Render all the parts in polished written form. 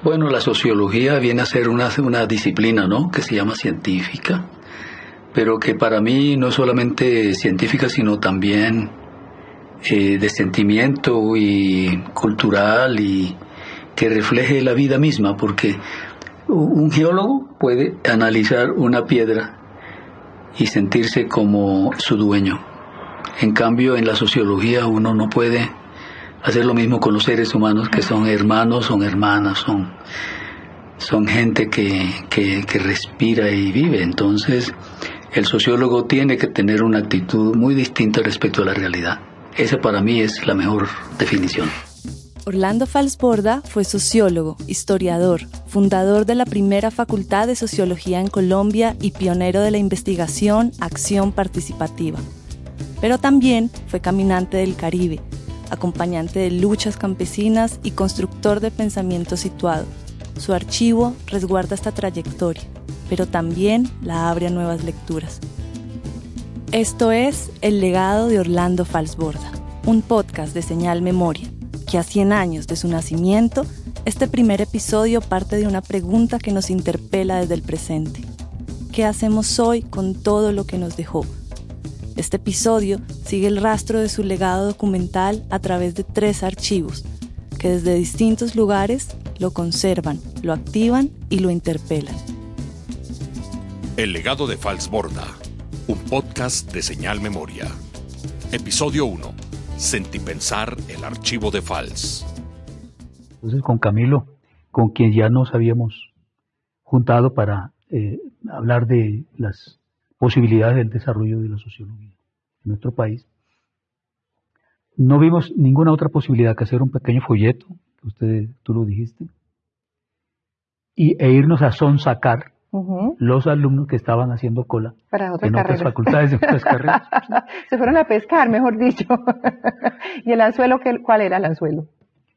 Bueno, la sociología viene a ser una disciplina, ¿no?, que se llama científica, pero que para mí no es solamente científica, sino también de sentimiento y cultural, y que refleje la vida misma, porque un geólogo puede analizar una piedra y sentirse como su dueño. En cambio, en la sociología uno no puede hacer lo mismo con los seres humanos, que son hermanos, son hermanas, son gente que respira y vive. Entonces, el sociólogo tiene que tener una actitud muy distinta respecto a la realidad. Esa para mí es la mejor definición. Orlando Falsborda fue sociólogo, historiador, fundador de la primera facultad de sociología en Colombia y pionero de la investigación, acción participativa. Pero también fue caminante del Caribe, acompañante de luchas campesinas y constructor de pensamiento situado. Su archivo resguarda esta trayectoria, pero también la abre a nuevas lecturas. Esto es El legado de Orlando Falsborda, un podcast de Señal Memoria, que a 100 años de su nacimiento, este primer episodio parte de una pregunta que nos interpela desde el presente. ¿Qué hacemos hoy con todo lo que nos dejó? Este episodio sigue el rastro de su legado documental a través de 3 archivos, que desde distintos lugares lo conservan, lo activan y lo interpelan. El legado de Falsborda, un podcast de Señal Memoria. Episodio 1. Sentipensar el archivo de Fals. Entonces con Camilo, con quien ya nos habíamos juntado para hablar de las posibilidades del desarrollo de la sociología en nuestro país, no vimos ninguna otra posibilidad que hacer un pequeño folleto, tú lo dijiste, e irnos a sonsacar los alumnos que estaban haciendo cola para otras en carreras. otras facultades, de otras carreras. Se fueron a pescar, mejor dicho. ¿Y el anzuelo cuál era el anzuelo?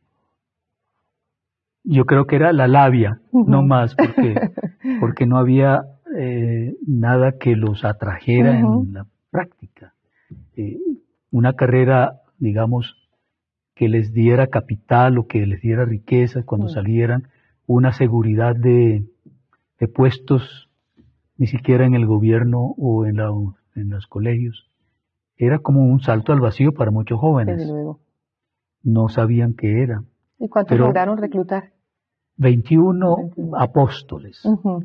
Yo creo que era la labia, no más, porque no había nada que los atrajera en la práctica. Una carrera, digamos, que les diera capital o que les diera riqueza cuando salieran, una seguridad de puestos, ni siquiera en el gobierno o en los colegios. Era como un salto al vacío para muchos jóvenes. Desde luego. No sabían qué era. ¿Y cuántos lograron reclutar? 21 apóstoles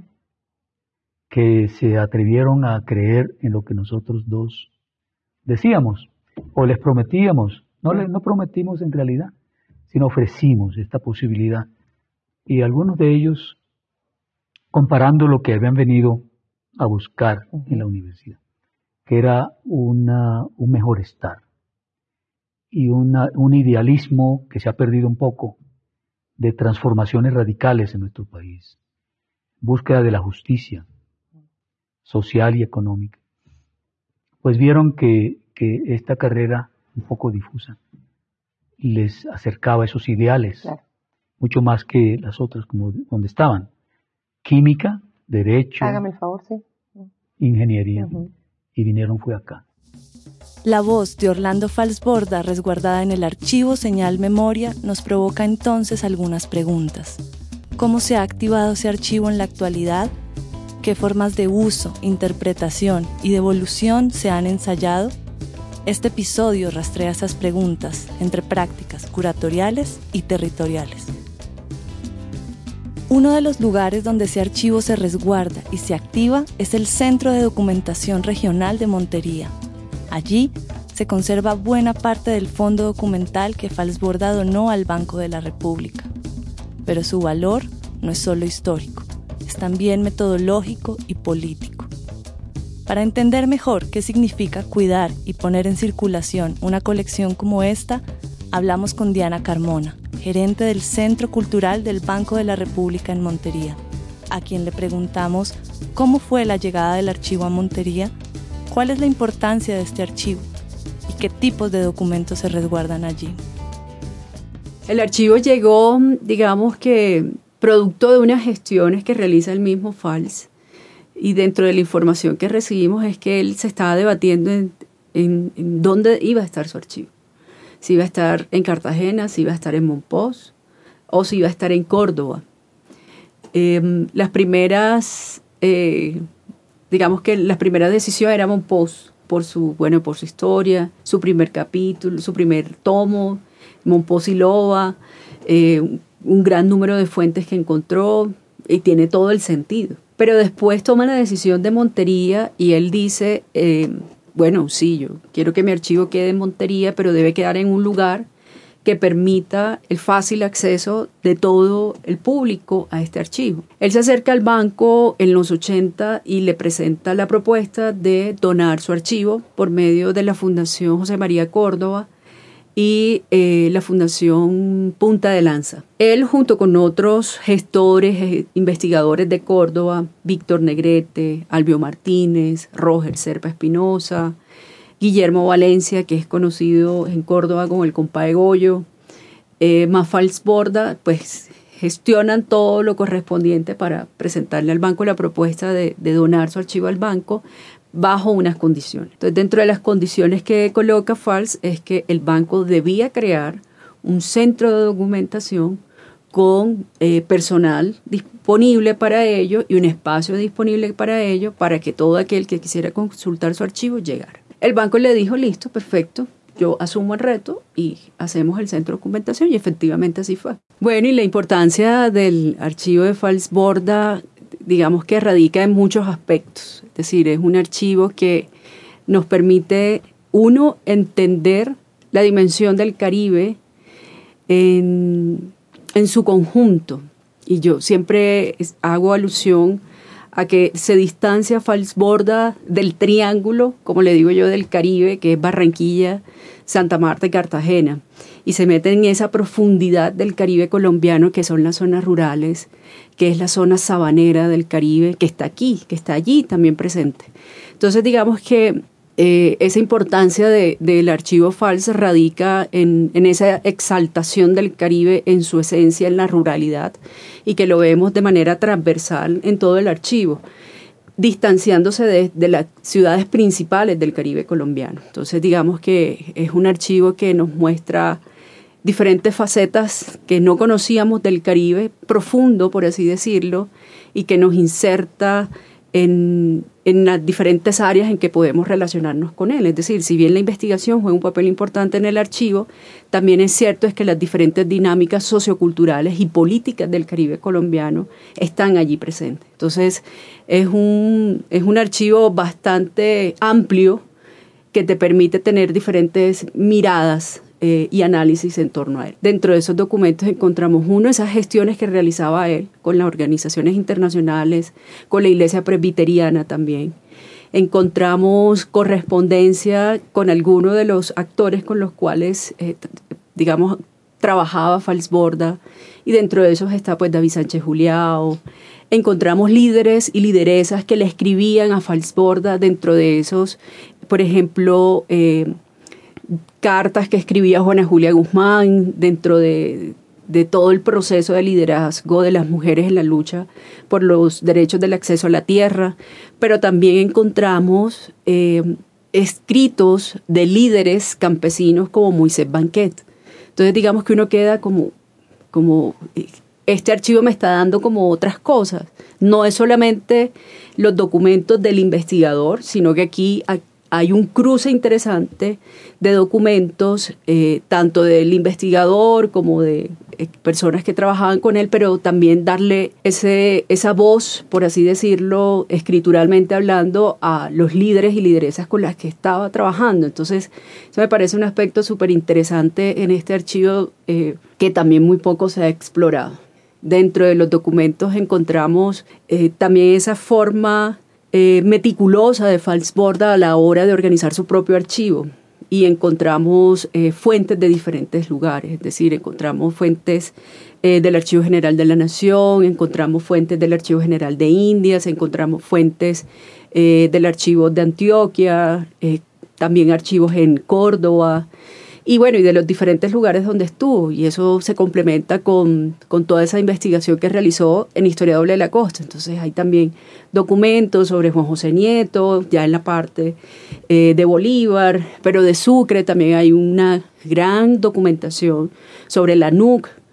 que se atrevieron a creer en lo que nosotros dos decíamos o les prometíamos. No prometimos en realidad, sino ofrecimos esta posibilidad. Y algunos de ellos, comparando lo que habían venido a buscar en la universidad, que era un mejor estar y un idealismo que se ha perdido un poco, de transformaciones radicales en nuestro país, búsqueda de la justicia social y económica, pues vieron que esta carrera un poco difusa les acercaba a esos ideales, claro, mucho más que las otras, como donde estaban: química, derecho, hágame el favor, sí, ingeniería, y vinieron fue acá. La voz de Orlando Falsborda, resguardada en el archivo Señal Memoria, nos provoca entonces algunas preguntas. ¿Cómo se ha activado ese archivo en la actualidad? ¿Qué formas de uso, interpretación y devolución se han ensayado? Este episodio rastrea esas preguntas entre prácticas curatoriales y territoriales. Uno de los lugares donde ese archivo se resguarda y se activa es el Centro de Documentación Regional de Montería. Allí se conserva buena parte del fondo documental que Falsborda donó al Banco de la República. Pero su valor no es solo histórico, es también metodológico y político. Para entender mejor qué significa cuidar y poner en circulación una colección como esta, hablamos con Diana Carmona, gerente del Centro Cultural del Banco de la República en Montería, a quien le preguntamos cómo fue la llegada del archivo a Montería, cuál es la importancia de este archivo y qué tipos de documentos se resguardan allí. El archivo llegó, digamos que, producto de unas gestiones que realiza el mismo Fals, y dentro de la información que recibimos es que él se estaba debatiendo en dónde iba a estar su archivo. Si iba a estar en Cartagena, si iba a estar en Monpós o si iba a estar en Córdoba. Las primeras, digamos que las primeras decisiones eran Monpós, por su historia, su primer capítulo, su primer tomo, Monpós y Loba, un gran número de fuentes que encontró, y tiene todo el sentido. Pero después toma la decisión de Montería y él dice, sí, yo quiero que mi archivo quede en Montería, pero debe quedar en un lugar que permita el fácil acceso de todo el público a este archivo. Él se acerca al banco en los 80 y le presenta la propuesta de donar su archivo por medio de la Fundación José María Córdoba y la Fundación Punta de Lanza. Él, junto con otros gestores, investigadores de Córdoba, Víctor Negrete, Albio Martínez, Roger Serpa Espinosa, Guillermo Valencia, que es conocido en Córdoba como el compa de Goyo, más Falsborda, pues gestionan todo lo correspondiente para presentarle al banco la propuesta de donar su archivo al banco bajo unas condiciones. Entonces, dentro de las condiciones que coloca Fals es que el banco debía crear un centro de documentación con personal disponible para ello y un espacio disponible para ello para que todo aquel que quisiera consultar su archivo llegara. El banco le dijo, listo, perfecto, yo asumo el reto y hacemos el centro de documentación, y efectivamente así fue. Bueno, y la importancia del archivo de Falsborda, digamos que radica en muchos aspectos. Es decir, es un archivo que nos permite, uno, entender la dimensión del Caribe en su conjunto. Y yo siempre hago alusión a que se distancia Falsborda del triángulo, como le digo yo, del Caribe, que es Barranquilla, Santa Marta y Cartagena, y se mete en esa profundidad del Caribe colombiano, que son las zonas rurales, que es la zona sabanera del Caribe, que está aquí, que está allí también presente. Entonces, digamos que esa importancia del archivo Fals radica en esa exaltación del Caribe en su esencia, en la ruralidad, y que lo vemos de manera transversal en todo el archivo, distanciándose de las ciudades principales del Caribe colombiano. Entonces, digamos que es un archivo que nos muestra diferentes facetas que no conocíamos del Caribe, profundo, por así decirlo, y que nos inserta en las diferentes áreas en que podemos relacionarnos con él. Es decir, si bien la investigación juega un papel importante en el archivo, también es cierto es que las diferentes dinámicas socioculturales y políticas del Caribe colombiano están allí presentes. Entonces, es un archivo bastante amplio que te permite tener diferentes miradas y análisis en torno a él. Dentro de esos documentos encontramos esas gestiones que realizaba él con las organizaciones internacionales, con la Iglesia Presbiteriana también. Encontramos correspondencia con algunos de los actores con los cuales, trabajaba Falsborda, y dentro de esos está pues David Sánchez Juliao. Encontramos líderes y lideresas que le escribían a Falsborda, dentro de esos, por ejemplo, cartas que escribía Juana Julia Guzmán dentro de todo el proceso de liderazgo de las mujeres en la lucha por los derechos del acceso a la tierra, pero también encontramos escritos de líderes campesinos como Moisés Banquet. Entonces, digamos que uno queda como este archivo me está dando como otras cosas. No es solamente los documentos del investigador, sino que aquí hay un cruce interesante de documentos, tanto del investigador como de personas que trabajaban con él, pero también darle esa voz, por así decirlo, escrituralmente hablando, a los líderes y lideresas con las que estaba trabajando. Entonces, eso me parece un aspecto súper interesante en este archivo que también muy poco se ha explorado. Dentro de los documentos encontramos también esa forma meticulosa de Falsborda a la hora de organizar su propio archivo, y encontramos fuentes de diferentes lugares, es decir, encontramos fuentes del Archivo General de la Nación, encontramos fuentes del Archivo General de Indias, encontramos fuentes del Archivo de Antioquia, también archivos en Córdoba, y bueno, y de los diferentes lugares donde estuvo, y eso se complementa con toda esa investigación que realizó en Historia Doble de la Costa. Entonces hay también documentos sobre Juan José Nieto, ya en la parte de Bolívar, pero de Sucre también hay una gran documentación sobre la NUC,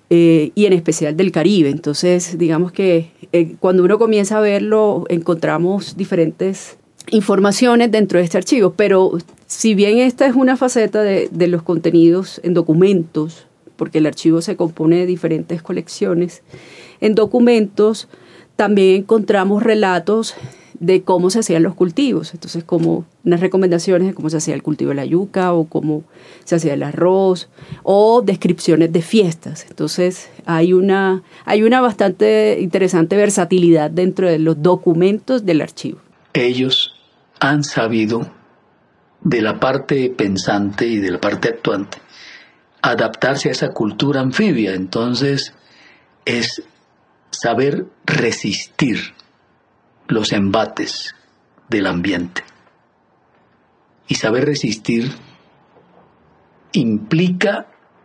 y en especial del Caribe. Entonces, digamos que cuando uno comienza a verlo, encontramos diferentes informaciones dentro de este archivo, pero si bien esta es una faceta de los contenidos en documentos, porque el archivo se compone de diferentes colecciones, en documentos también encontramos relatos de cómo se hacían los cultivos, entonces como unas recomendaciones de cómo se hacía el cultivo de la yuca o cómo se hacía el arroz o descripciones de fiestas. Entonces hay una bastante interesante versatilidad dentro de los documentos del archivo. Ellos han sabido, de la parte pensante y de la parte actuante, adaptarse a esa cultura anfibia. Entonces es saber resistir los embates del ambiente. Y saber resistir implica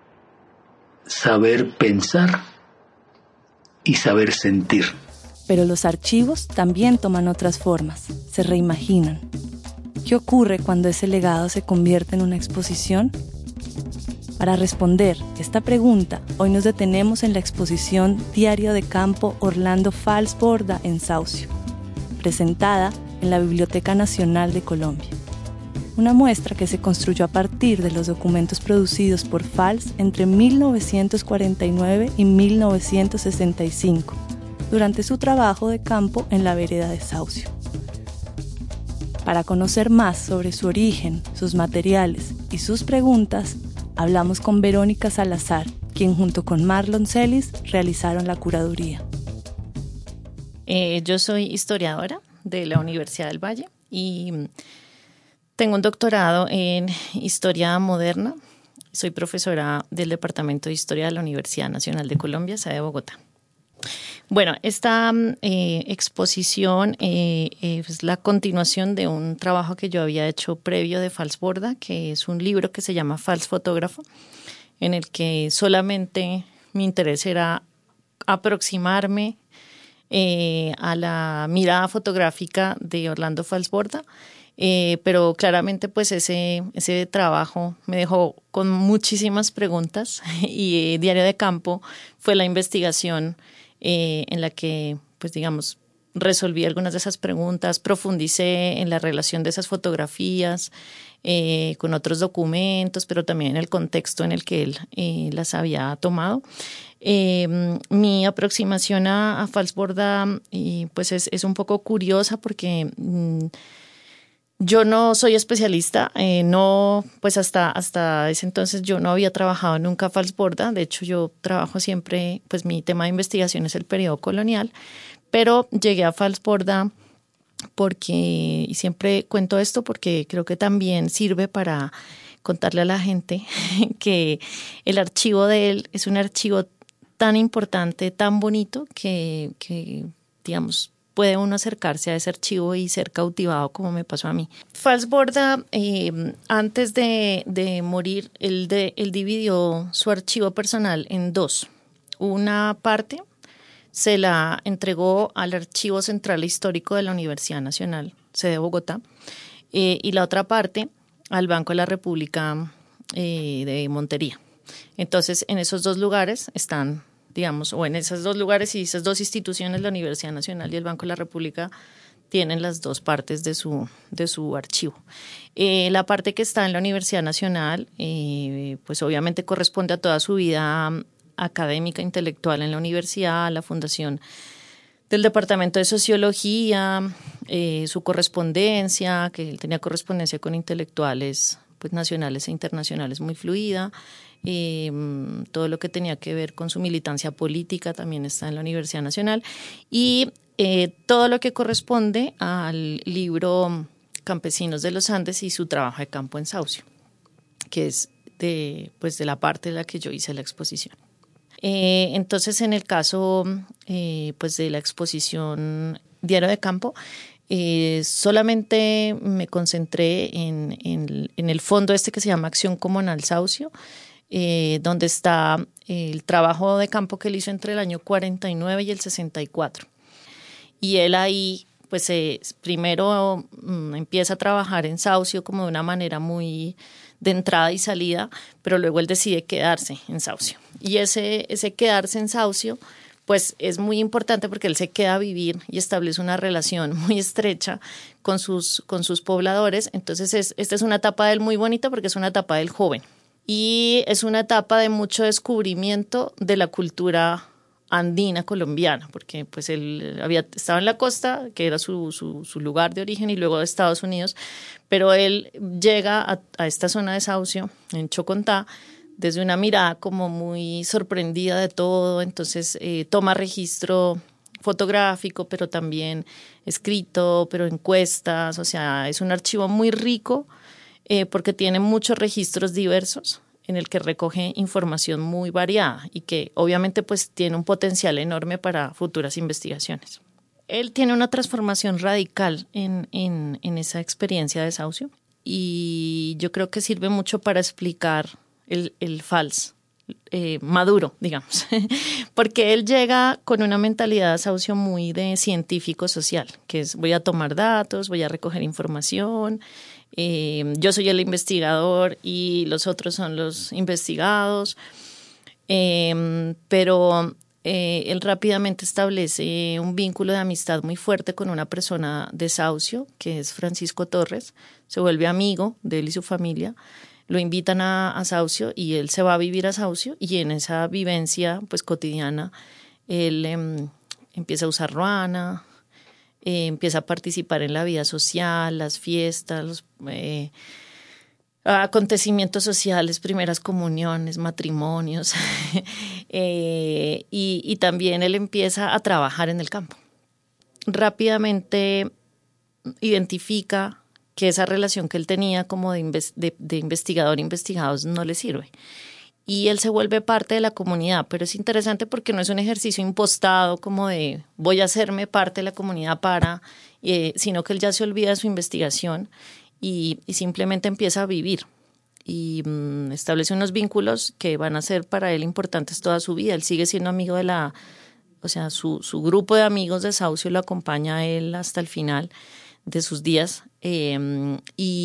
saber pensar y saber sentir. Pero los archivos también toman otras formas, se reimaginan. ¿Qué ocurre cuando ese legado se convierte en una exposición? Para responder esta pregunta, hoy nos detenemos en la exposición Diario de Campo Orlando Fals Borda en Saucio, presentada en la Biblioteca Nacional de Colombia. Una muestra que se construyó a partir de los documentos producidos por Fals entre 1949 y 1965, durante su trabajo de campo en la vereda de Saucio. Para conocer más sobre su origen, sus materiales y sus preguntas, hablamos con Verónica Salazar, quien junto con Marlon Celis realizaron la curaduría. Yo soy historiadora de la Universidad del Valle y tengo un doctorado en Historia Moderna. Soy profesora del Departamento de Historia de la Universidad Nacional de Colombia, sede de Bogotá. Bueno, esta exposición es la continuación de un trabajo que yo había hecho previo de Fals Borda, que es un libro que se llama Fals Fotógrafo, en el que solamente mi interés era aproximarme a la mirada fotográfica de Orlando Fals Borda, pero claramente pues ese trabajo me dejó con muchísimas preguntas y Diario de Campo fue la investigación en la que, pues digamos, resolví algunas de esas preguntas, profundicé en la relación de esas fotografías con otros documentos, pero también en el contexto en el que él las había tomado. Mi aproximación a Fals Borda pues es un poco curiosa porque yo no soy especialista, no, pues hasta ese entonces yo no había trabajado nunca Fals Borda. De hecho, yo trabajo siempre, pues mi tema de investigación es el periodo colonial, pero llegué a Fals Borda porque, y siempre cuento esto porque creo que también sirve para contarle a la gente que el archivo de él es un archivo tan importante, tan bonito que digamos, puede uno acercarse a ese archivo y ser cautivado como me pasó a mí. Fals Borda, antes de morir, él dividió su archivo personal en dos. Una parte se la entregó al Archivo Central Histórico de la Universidad Nacional, sede de Bogotá, y la otra parte al Banco de la República de Montería. Entonces, en esos dos lugares están, digamos, o en esos dos lugares y esas dos instituciones, la Universidad Nacional y el Banco de la República, tienen las dos partes de su archivo. La parte que está en la Universidad Nacional, pues obviamente corresponde a toda su vida académica, intelectual en la universidad, la fundación del Departamento de Sociología, su correspondencia, que él tenía correspondencia con intelectuales pues, nacionales e internacionales muy fluida. Todo lo que tenía que ver con su militancia política también está en la Universidad Nacional y todo lo que corresponde al libro Campesinos de los Andes y su trabajo de campo en Saucio, que es de la parte de la que yo hice la exposición. Entonces, en el caso pues de la exposición Diario de Campo, solamente me concentré en el fondo que se llama Acción Comunal Saucio, donde está el trabajo de campo que él hizo entre el año 49 y el 64. Y él ahí, pues primero empieza a trabajar en Saucio como de una manera muy de entrada y salida, pero luego él decide quedarse en Saucio. Y ese quedarse en Saucio pues es muy importante porque él se queda a vivir y establece una relación muy estrecha con sus pobladores. Entonces esta es una etapa de él muy bonita porque es una etapa del joven. Y es una etapa de mucho descubrimiento de la cultura andina colombiana, porque pues él estaba en la costa, que era su lugar de origen, y luego de Estados Unidos, pero él llega a esta zona de Saucio, en Chocontá, desde una mirada como muy sorprendida de todo. Entonces toma registro fotográfico, pero también escrito, pero encuestas, o sea, es un archivo muy rico porque tiene muchos registros diversos en el que recoge información muy variada y que obviamente pues tiene un potencial enorme para futuras investigaciones. Él tiene una transformación radical en esa experiencia de Saucio y yo creo que sirve mucho para explicar el Fals maduro, digamos, porque él llega con una mentalidad de Saucio muy de científico social, que es voy a tomar datos, voy a recoger información, yo soy el investigador y los otros son los investigados, pero él rápidamente establece un vínculo de amistad muy fuerte con una persona de Saucio, que es Francisco Torres, se vuelve amigo de él y su familia, lo invitan a Saucio y él se va a vivir a Saucio y en esa vivencia pues cotidiana él empieza a usar ruana, empieza a participar en la vida social, las fiestas, los acontecimientos sociales, primeras comuniones, matrimonios y también él empieza a trabajar en el campo. Rápidamente identifica que esa relación que él tenía como de investigador-investigados no le sirve. Y él se vuelve parte de la comunidad, pero es interesante porque no es un ejercicio impostado como de voy a hacerme parte de la comunidad sino que él ya se olvida de su investigación y simplemente empieza a vivir y establece unos vínculos que van a ser para él importantes toda su vida. Él sigue siendo amigo su grupo de amigos de Saucio lo acompaña a él hasta el final de sus días él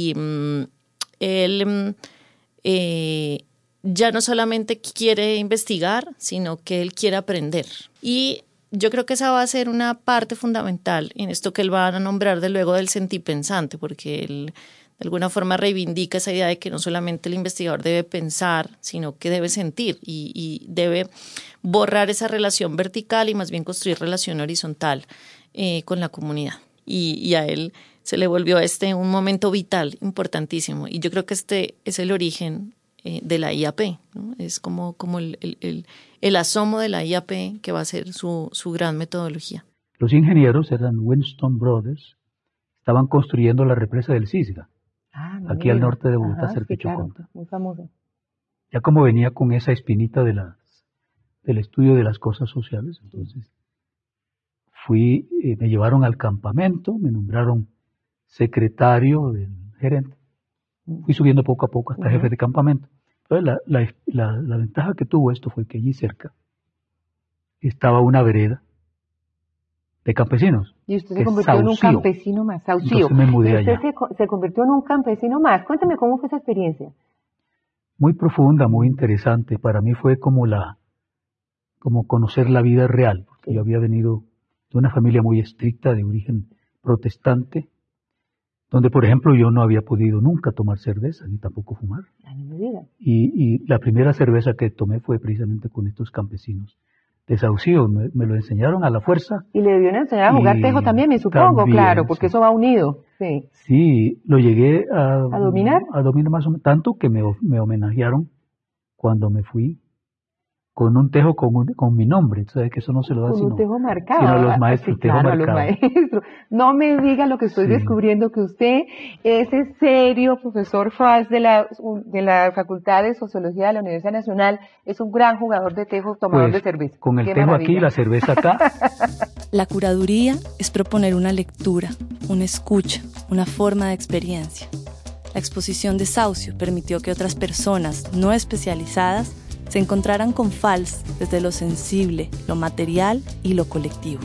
ya no solamente quiere investigar, sino que él quiere aprender. Y yo creo que esa va a ser una parte fundamental en esto que él va a nombrar de luego del sentipensante, porque él de alguna forma reivindica esa idea de que no solamente el investigador debe pensar, sino que debe sentir y debe borrar esa relación vertical y más bien construir relación horizontal con la comunidad. Y a él se le volvió un momento vital, importantísimo. Y yo creo que este es el origen de la IAP, ¿no? Es como el asomo de la IAP que va a ser su gran metodología. Los ingenieros eran Winston Brothers, estaban construyendo la represa del Cisga, aquí al norte de Bogotá, cerca de Chocontá. Claro, muy famoso. Ya como venía con esa espinita del estudio de las cosas sociales, entonces me llevaron al campamento, me nombraron secretario del gerente. Fui subiendo poco a poco hasta jefe de campamento. Entonces la ventaja que tuvo esto fue que allí cerca estaba una vereda de campesinos. Y usted se convirtió en un campesino más, Saucio. Entonces me mudé allá. Usted se convirtió en un campesino más. Cuéntame cómo fue esa experiencia. Muy profunda, muy interesante. Para mí fue como conocer la vida real, porque yo había venido de una familia muy estricta, de origen protestante, donde, por ejemplo, yo no había podido nunca tomar cerveza, ni tampoco fumar. Y la primera cerveza que tomé fue precisamente con estos campesinos de Saucio. Me lo enseñaron a la fuerza. Y le debieron enseñar a jugar tejo también, me supongo, también, claro, porque eso va unido. Sí, lo llegué a dominar. A dominar más o menos, tanto que me homenajearon cuando me fui con un tejo con mi nombre. ¿Sabes que eso no se lo da con un tejo marcado? Sino a los maestros, sí, claro, tejo marcado. A los maestros. No me diga lo que estoy descubriendo, que usted, ese serio profesor Fals de la Facultad de Sociología de la Universidad Nacional, es un gran jugador de tejo, tomador de cerveza. Con el tejo aquí y la cerveza acá. La curaduría es proponer una lectura, una escucha, una forma de experiencia. La exposición de Saucio permitió que otras personas no especializadas se encontraran con Fals desde lo sensible, lo material y lo colectivo.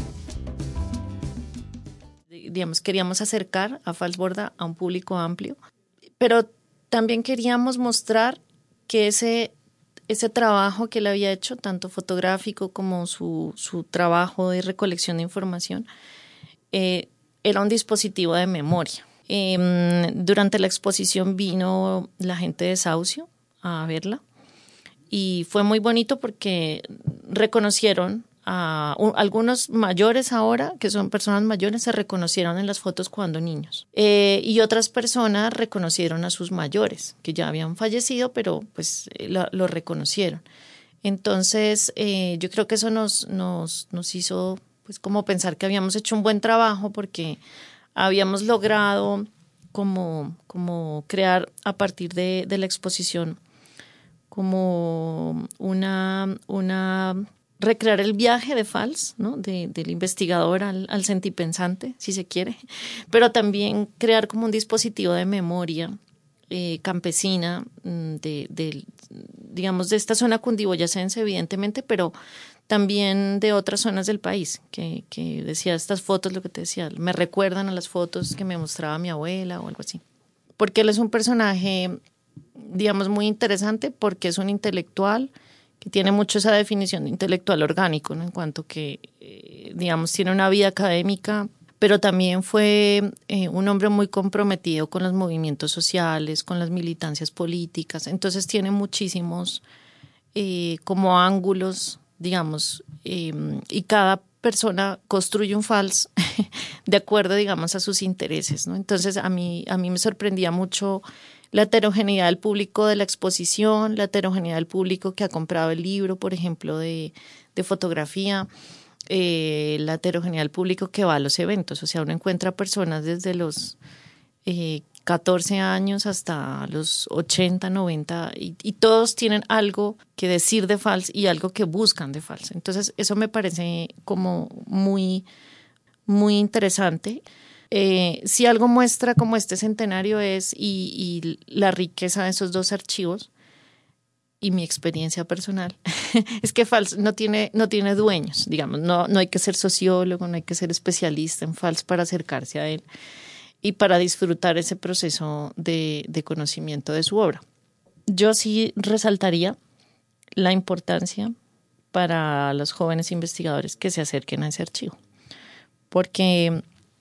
Digamos, queríamos acercar a Fals Borda a un público amplio, pero también queríamos mostrar que ese trabajo que él había hecho, tanto fotográfico como su trabajo de recolección de información, era un dispositivo de memoria. Durante la exposición vino la gente de Saucio a verla y fue muy bonito porque reconocieron a algunos mayores ahora, que son personas mayores, se reconocieron en las fotos cuando niños. Y otras personas reconocieron a sus mayores, que ya habían fallecido, pero pues lo reconocieron. Entonces, yo creo que eso nos hizo pues como pensar que habíamos hecho un buen trabajo porque habíamos logrado como crear a partir de la exposición como recrear el viaje de Fals, ¿no? Del investigador al sentipensante, si se quiere, pero también crear como un dispositivo de memoria campesina digamos, de esta zona cundiboyacense, evidentemente, pero también de otras zonas del país, que decía, estas fotos, lo que te decía, me recuerdan a las fotos que me mostraba mi abuela o algo así. Porque él es un personaje, digamos, muy interesante porque es un intelectual que tiene mucho esa definición de intelectual orgánico, ¿no? En cuanto que, digamos, tiene una vida académica, pero también fue un hombre muy comprometido con los movimientos sociales, con las militancias políticas. Entonces tiene muchísimos como ángulos, digamos, y cada persona construye un Fals de acuerdo, digamos, a sus intereses, ¿no? Entonces a mí me sorprendía mucho la heterogeneidad del público de la exposición, la heterogeneidad del público que ha comprado el libro, por ejemplo, de fotografía, la heterogeneidad del público que va a los eventos. O sea, uno encuentra personas desde los 14 años hasta los 80, 90 y todos tienen algo que decir de Fals y algo que buscan de Fals. Entonces, eso me parece como muy, muy interesante. Si algo muestra como este centenario es y la riqueza de esos dos archivos y mi experiencia personal es que Fals no tiene dueños, digamos, no hay que ser sociólogo, no hay que ser especialista en Fals para acercarse a él y para disfrutar ese proceso de conocimiento de su obra. Yo sí resaltaría la importancia para los jóvenes investigadores que se acerquen a ese archivo, porque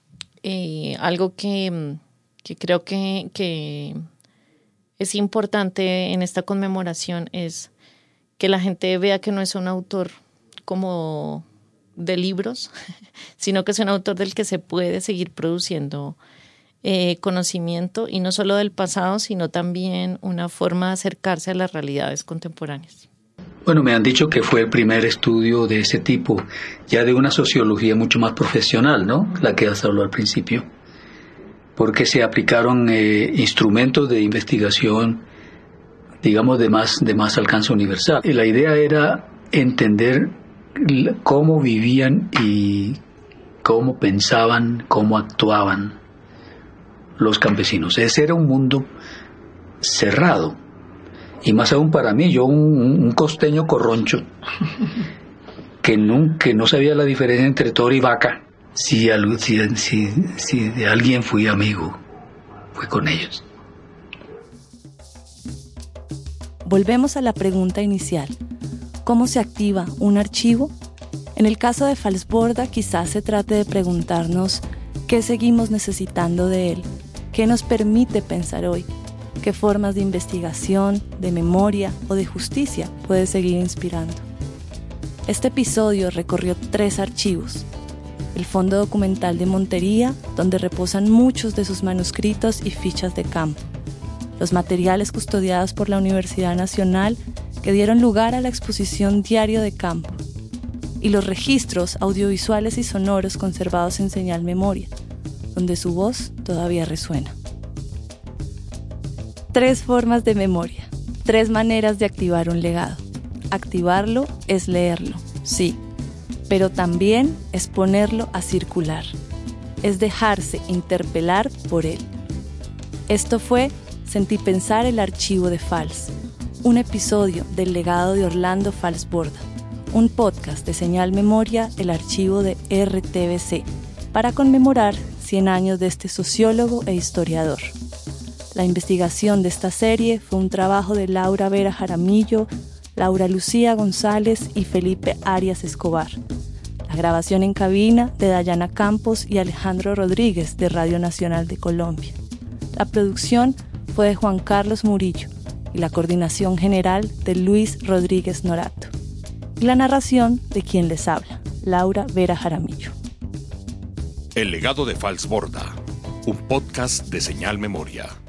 algo que creo que es importante en esta conmemoración es que la gente vea que no es un autor como de libros, sino que es un autor del que se puede seguir produciendo conocimiento, y no solo del pasado, sino también una forma de acercarse a las realidades contemporáneas. Bueno, me han dicho que fue el primer estudio de ese tipo, ya de una sociología mucho más profesional, ¿no? La que has hablado al principio, porque se aplicaron instrumentos de investigación, digamos, de más alcance universal. Y la idea era entender cómo vivían y cómo pensaban, cómo actuaban los campesinos. Ese era un mundo cerrado. Y más aún para mí, yo un costeño corroncho, que no sabía la diferencia entre toro y vaca. Si de alguien fui amigo, fue con ellos. Volvemos a la pregunta inicial. ¿Cómo se activa un archivo? En el caso de Falsborda, quizás se trate de preguntarnos qué seguimos necesitando de él, qué nos permite pensar hoy, qué formas de investigación, de memoria o de justicia puede seguir inspirando. Este episodio recorrió 3 archivos. El Fondo Documental de Montería, donde reposan muchos de sus manuscritos y fichas de campo. Los materiales custodiados por la Universidad Nacional que dieron lugar a la exposición Diario de Campo. Y los registros audiovisuales y sonoros conservados en Señal Memoria, donde su voz todavía resuena. 3 formas de memoria, 3 maneras de activar un legado. Activarlo es leerlo, sí, pero también es ponerlo a circular, es dejarse interpelar por él. Esto fue Sentipensar el archivo de Fals, un episodio del legado de Orlando Falsborda, un podcast de Señal Memoria, el archivo de RTBC, para conmemorar 100 años de este sociólogo e historiador. La investigación de esta serie fue un trabajo de Laura Vera Jaramillo, Laura Lucía González y Felipe Arias Escobar. La grabación en cabina de Dayana Campos y Alejandro Rodríguez de Radio Nacional de Colombia. La producción fue de Juan Carlos Murillo y la coordinación general de Luis Rodríguez Norato. Y la narración de quien les habla, Laura Vera Jaramillo. El legado de Falsborda, un podcast de Señal Memoria.